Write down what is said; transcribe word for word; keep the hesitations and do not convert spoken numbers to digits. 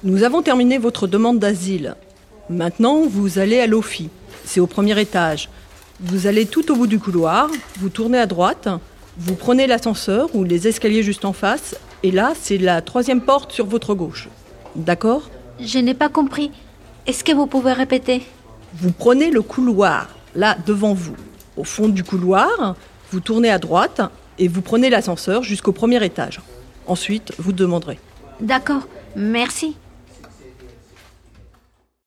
Nous avons terminé votre demande d'asile. Maintenant, vous allez à l'O F I. C'est au premier étage. Vous allez tout au bout du couloir, vous tournez à droite, vous prenez l'ascenseur ou les escaliers juste en face, et là, c'est la troisième porte sur votre gauche. D'accord ? Je n'ai pas compris. Est-ce que vous pouvez répéter ? Vous prenez le couloir, là, devant vous. Au fond du couloir, vous tournez à droite et vous prenez l'ascenseur jusqu'au premier étage. Ensuite, vous demanderez. D'accord, merci.